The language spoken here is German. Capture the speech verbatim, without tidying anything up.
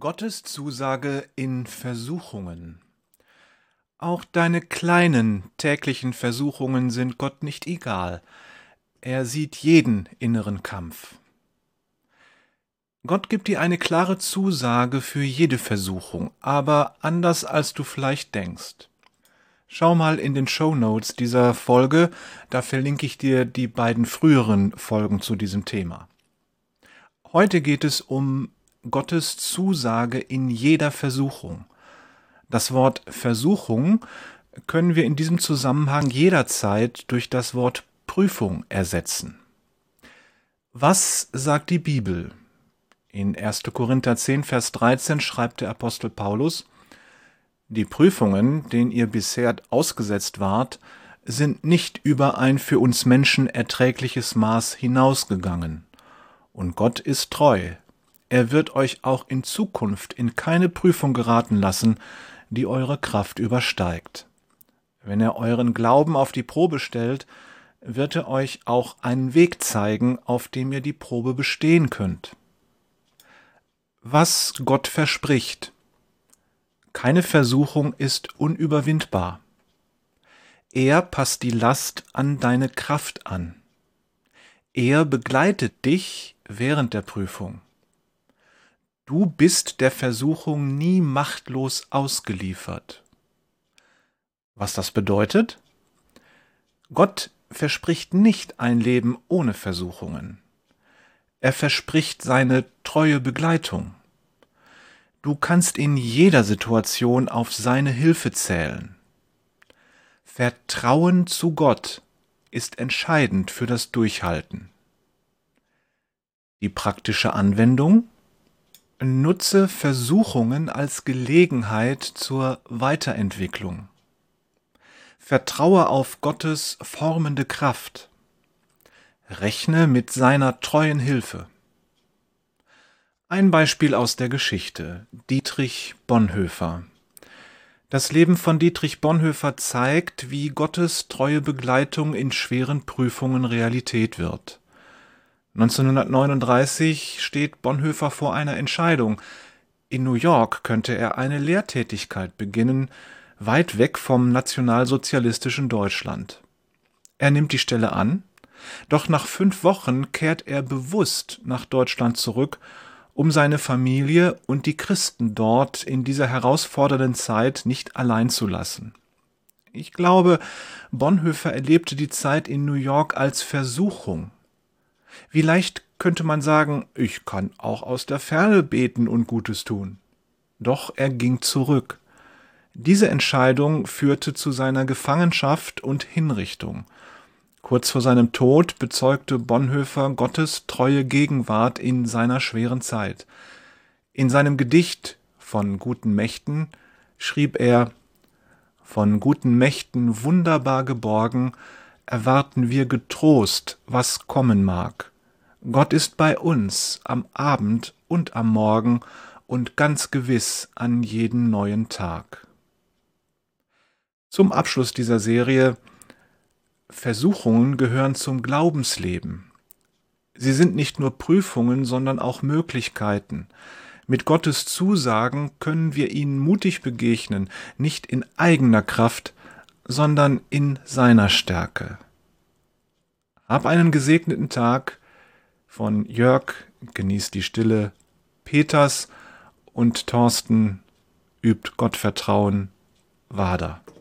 Gottes Zusage in Versuchungen. Auch deine kleinen täglichen Versuchungen sind Gott nicht egal. Er sieht jeden inneren Kampf. Gott gibt dir eine klare Zusage für jede Versuchung, aber anders als du vielleicht denkst. Schau mal in den Shownotes dieser Folge, da verlinke ich dir die beiden früheren Folgen zu diesem Thema. Heute geht es um Gottes Zusage in jeder Versuchung. Das Wort Versuchung können wir in diesem Zusammenhang jederzeit durch das Wort Prüfung ersetzen. Was sagt die Bibel? In erster Korinther zehn, Vers dreizehn schreibt der Apostel Paulus: Die Prüfungen, denen ihr bisher ausgesetzt wart, sind nicht über ein für uns Menschen erträgliches Maß hinausgegangen. Und Gott ist treu. Er wird euch auch in Zukunft in keine Prüfung geraten lassen, die eure Kraft übersteigt. Wenn er euren Glauben auf die Probe stellt, wird er euch auch einen Weg zeigen, auf dem ihr die Probe bestehen könnt. Was Gott verspricht: Keine Versuchung ist unüberwindbar. Er passt die Last an deine Kraft an. Er begleitet dich während der Prüfung. Du bist der Versuchung nie machtlos ausgeliefert. Was das bedeutet? Gott verspricht nicht ein Leben ohne Versuchungen. Er verspricht seine treue Begleitung. Du kannst in jeder Situation auf seine Hilfe zählen. Vertrauen zu Gott ist entscheidend für das Durchhalten. Die praktische Anwendung: Nutze Versuchungen als Gelegenheit zur Weiterentwicklung. Vertraue auf Gottes formende Kraft. Rechne mit seiner treuen Hilfe. Ein Beispiel aus der Geschichte: Dietrich Bonhoeffer. Das Leben von Dietrich Bonhoeffer zeigt, wie Gottes treue Begleitung in schweren Prüfungen Realität wird. neunzehnhundertneununddreißig steht Bonhoeffer vor einer Entscheidung. In New York könnte er eine Lehrtätigkeit beginnen, weit weg vom nationalsozialistischen Deutschland. Er nimmt die Stelle an, doch nach fünf Wochen kehrt er bewusst nach Deutschland zurück, um seine Familie und die Christen dort in dieser herausfordernden Zeit nicht allein zu lassen. Ich glaube, Bonhoeffer erlebte die Zeit in New York als Versuchung. Wie leicht könnte man sagen, ich kann auch aus der Ferne beten und Gutes tun. Doch er ging zurück. Diese Entscheidung führte zu seiner Gefangenschaft und Hinrichtung. Kurz vor seinem Tod bezeugte Bonhoeffer Gottes treue Gegenwart in seiner schweren Zeit. In seinem Gedicht »Von guten Mächten« schrieb er: »Von guten Mächten wunderbar geborgen, erwarten wir getrost, was kommen mag. Gott ist bei uns am Abend und am Morgen und ganz gewiss an jeden neuen Tag.« Zum Abschluss dieser Serie: Versuchungen gehören zum Glaubensleben. Sie sind nicht nur Prüfungen, sondern auch Möglichkeiten. Mit Gottes Zusagen können wir ihnen mutig begegnen, nicht in eigener Kraft, sondern in seiner Stärke. Hab einen gesegneten Tag. Von Jörg, genießt die Stille, Peters und Thorsten, übt Gottvertrauen, Wader.